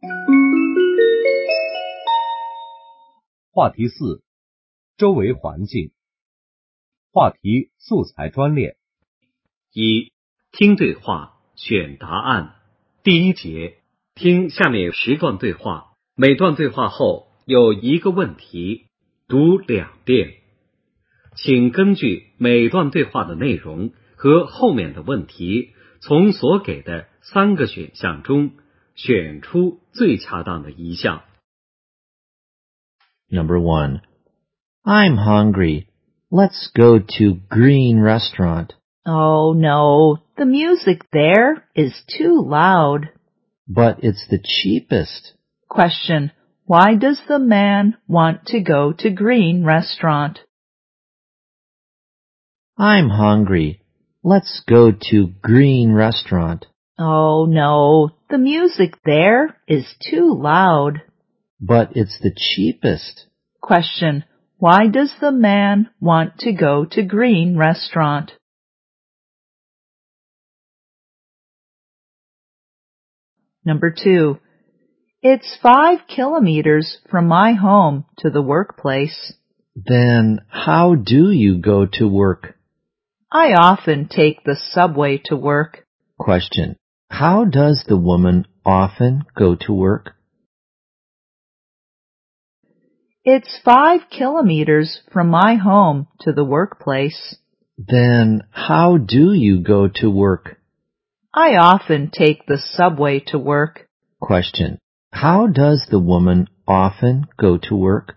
话题4，周围环境。话题素材专列。 1. 听对话，选答案。第一节，听下面10段对话，每段对话后有一个问题，读2遍。请根据每段对话的内容和后面的问题，从所给的3个选项中选出最恰当的一项。 Number 1. I'm hungry. Let's go to Green Restaurant. Oh no, the music there is too loud. But it's the cheapest. Question. Why does the man want to go to Green Restaurant? I'm hungry. Let's go to Green Restaurant. Oh no, the music there is too loud. But it's the cheapest. Question. Why does the man want to go to Green Restaurant? Number 2. It's 5 kilometers from my home to the workplace. Then how do you go to work? I often take the subway to work. Question. How does the woman often go to work? It's 5 kilometers from my home to the workplace. Then how do you go to work? I often take the subway to work. Question. How does the woman often go to work?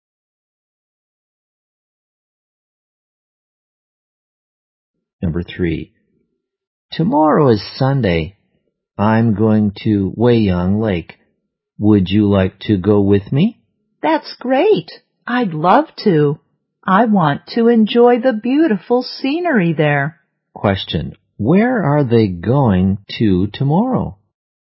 Number 3. Tomorrow is Sunday. I'm going to Weiyang Lake. Would you like to go with me? That's great. I'd love to. I want to enjoy the beautiful scenery there. Question. Where are they going to tomorrow?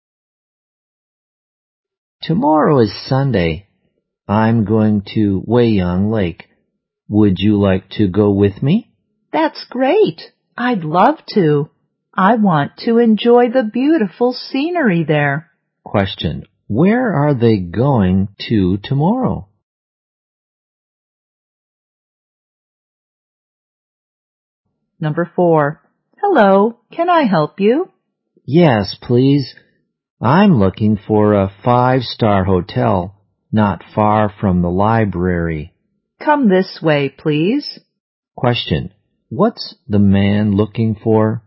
Tomorrow is Sunday. I'm going to Weiyang Lake. Would you like to go with me? That's great. I'd love to. I want to enjoy the beautiful scenery there. Question. Where are they going to tomorrow? Number 4. Hello, can I help you? Yes, please. I'm looking for a 5-star hotel, not far from the library. Come this way, please. Question. What's the man looking for?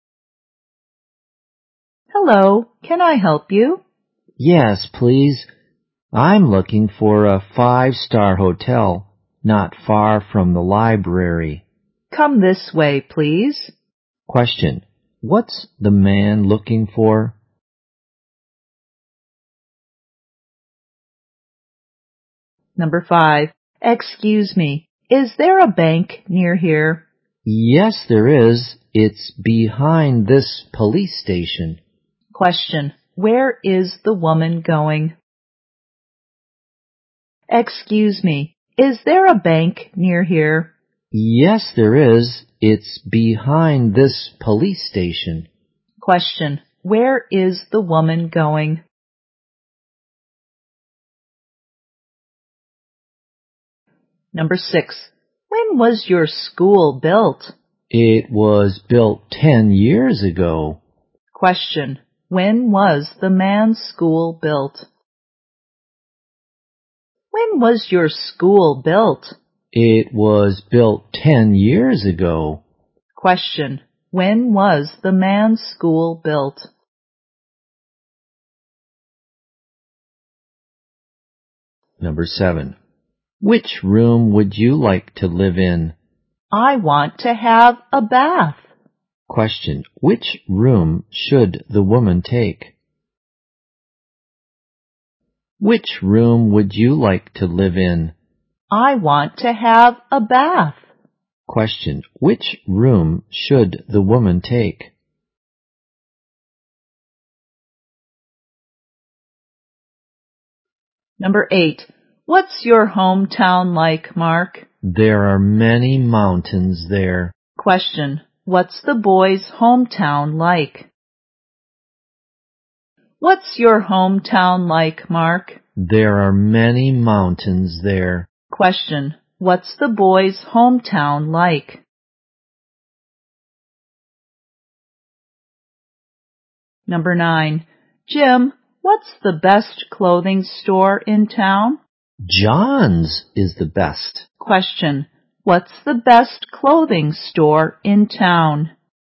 Hello, can I help you? Yes, please. I'm looking for a 5-star hotel, not far from the library. Come this way, please. Question. What's the man looking for? Number 5. Excuse me, is there a bank near here? Yes, there is. It's behind this police station. Question. Where is the woman going? Excuse me, is there a bank near here? Yes, there is. It's behind this police station. Question. Where is the woman going? Number 6. When was your school built? It was built 10 years ago. Question. When was the man's school built? When was your school built? It was built 10 years ago. Question. When was the man's school built? Number 7. Which room would you like to live in? I want to have a bath. Question. Which room should the woman take? Which room would you like to live in? I want to have a bath. Question. Which room should the woman take? Number 8. What's your hometown like, Mark? There are many mountains there. Question. What's the boy's hometown like? What's your hometown like, Mark? There are many mountains there. Question. What's the boy's hometown like? Number 9. Jim, what's the best clothing store in town? John's is the best. Question. What's the best clothing store in town?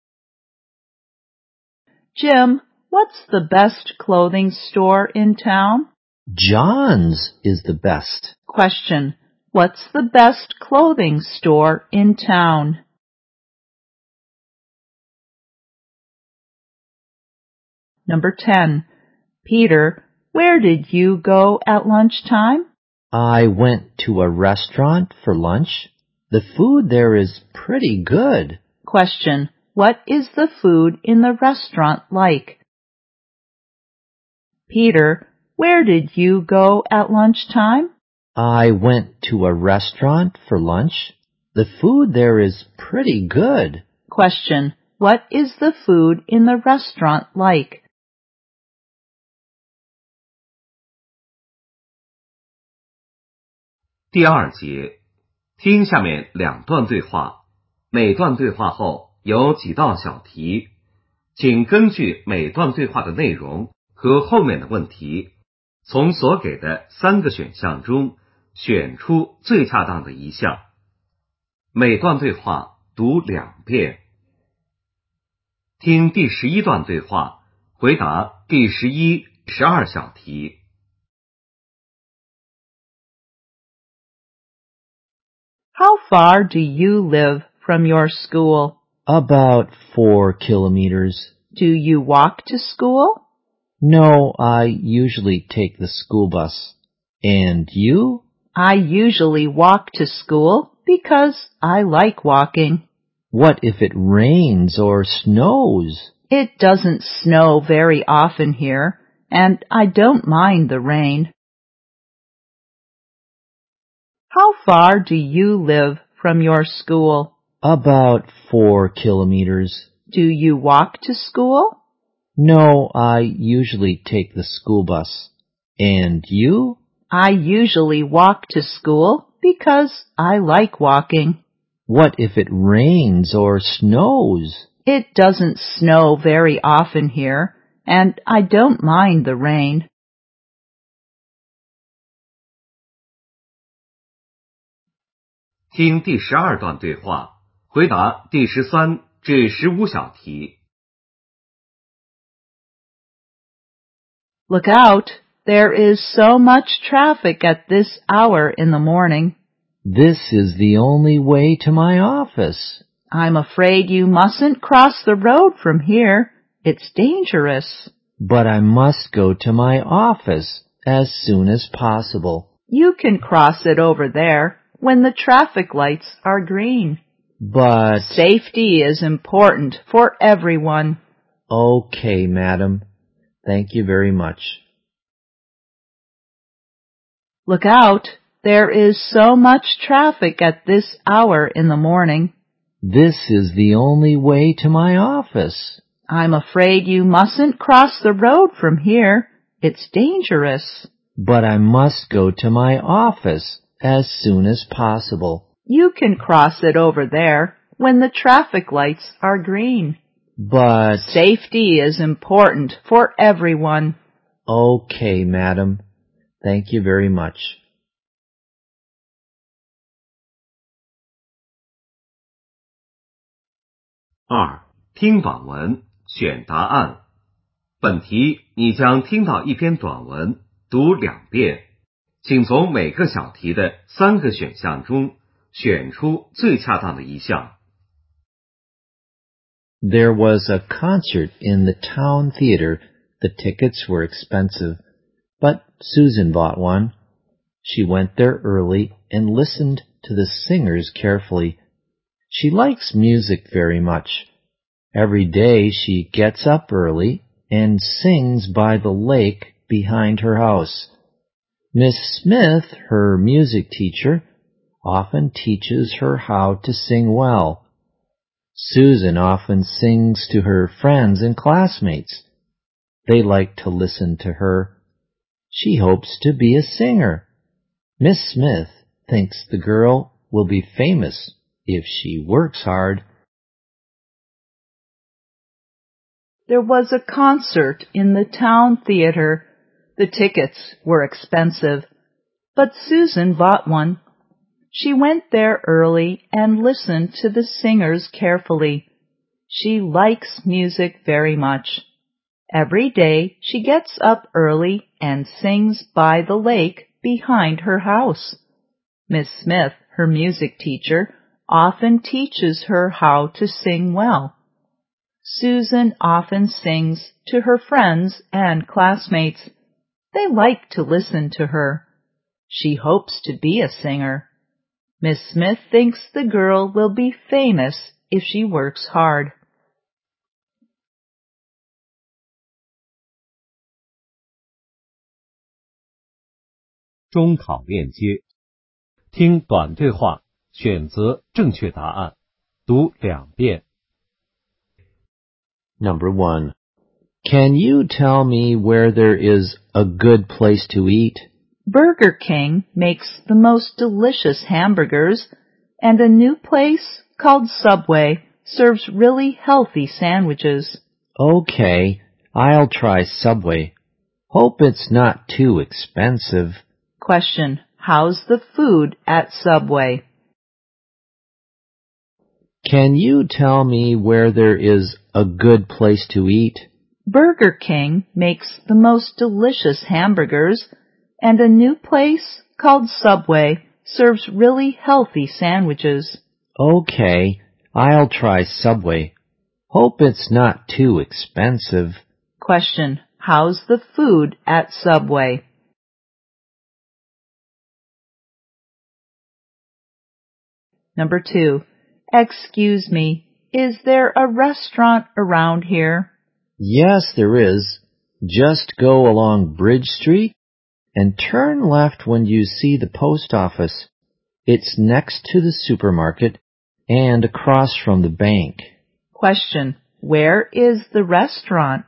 Jim, what's the best clothing store in town? John's is the best. Question. What's the best clothing store in town? Number 10. Peter, where did you go at lunchtime? I went to a restaurant for lunch. The food there is pretty good. Question. What is the food in the restaurant like? Peter, where did you go at lunchtime? I went to a restaurant for lunch. The food there is pretty good. Question. What is the food in the restaurant like? 第二节，听下面2段对话，每段对话后有几道小题，请根据每段对话的内容和后面的问题，从所给的3个选项中选出最恰当的一项。每段对话读2遍。听第11段对话，回答第11、12小题。 How far do you live from your school? About 4 kilometers. Do you walk to school? No, I usually take the school bus. And you? I usually walk to school because I like walking. What if it rains or snows? It doesn't snow very often here, and I don't mind the rain. How far do you live from your school? About 4 kilometers. Do you walk to school? No, I usually take the school bus. And you? I usually walk to school because I like walking. What if it rains or snows? It doesn't snow very often here, and I don't mind the rain. 听第12段对话，回答第13至15小题。 Look out! There is so much traffic at this hour in the morning. This is the only way to my office. I'm afraid you mustn't cross the road from here. It's dangerous. But I must go to my office as soon as possible. You can cross it over there when the traffic lights are green. But... Safety is important for everyone. Okay, madam. Thank you very much. Look out! There is so much traffic at this hour in the morning. This is the only way to my office. I'm afraid you mustn't cross the road from here. It's dangerous. But I must go to my office as soon as possible. You can cross it over there when the traffic lights are green. But... Safety is important for everyone. Okay, madam. Thank you very much. 2. 听短文，选答案。本题你将听到一篇短文，读2遍，请从每个小题的3个选项中选出最恰当的一项。 There was a concert in the town theater. The tickets were expensive, but Susan bought one. She went there early and listened to the singers carefully. She likes music very much. Every day she gets up early and sings by the lake behind her house. Miss Smith, her music teacher, often teaches her how to sing well. Susan often sings to her friends and classmates. They like to listen to her. She hopes to be a singer. Miss Smith thinks the girl will be famous if she works hard. There was a concert in the town theater. The tickets were expensive, but Susan bought one. She went there early and listened to the singers carefully. She likes music very much. Every day she gets up early and sings by the lake behind her house. Miss Smith, her music teacher, often teaches her how to sing well. Susan often sings to her friends and classmates. They like to listen to her. She hopes to be a singer. Miss Smith thinks the girl will be famous if she works hard. 中考链接，听短对话，选择正确答案，读2遍。 Number 1. Can you tell me where there is a good place to eat? Burger King makes the most delicious hamburgers, and a new place called Subway serves really healthy sandwiches. Okay, I'll try Subway. Hope it's not too expensive. Question: how's the food at Subway? Can you tell me where there is a good place to eat? Burger King makes the most delicious hamburgers, and a new place called Subway serves really healthy sandwiches. Okay, I'll try Subway. Hope it's not too expensive. Question: how's the food at Subway? Number 2. Excuse me, is there a restaurant around here? Yes, there is. Just go along Bridge Street and turn left when you see the post office. It's next to the supermarket and across from the bank. Question: where is the restaurant?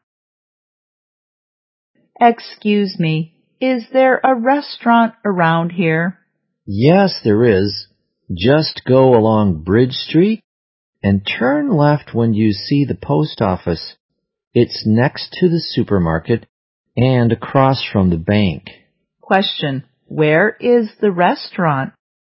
Excuse me, is there a restaurant around here? Yes, there is. Just go along Bridge Street and turn left when you see the post office. It's next to the supermarket and across from the bank. Question: where is the restaurant?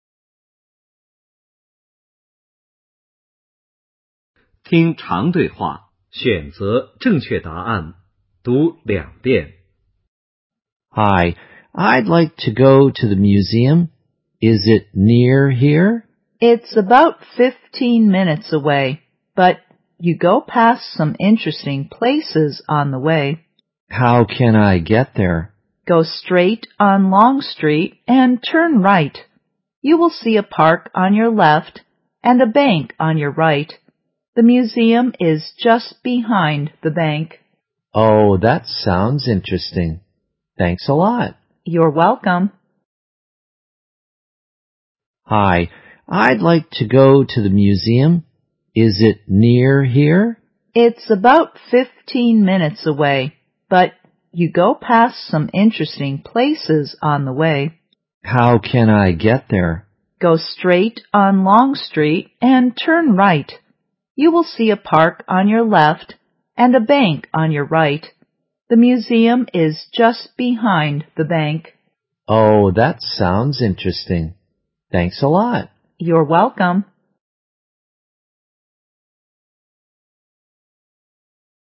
听长对话，选择正确答案，读2遍。 Hi, I'd like to go to the museum. Is it near here? It's about 15 minutes away, but you go past some interesting places on the way. How can I get there? Go straight on Long Street and turn right. You will see a park on your left and a bank on your right. The museum is just behind the bank. Oh, that sounds interesting. Thanks a lot. You're welcome. Hi, I'd like to go to the museum. Is it near here? It's about 15 minutes away, but you go past some interesting places on the way. How can I get there? Go straight on Long Street and turn right. You will see a park on your left and a bank on your right. The museum is just behind the bank. Oh, that sounds interesting. Thanks a lot. You're welcome.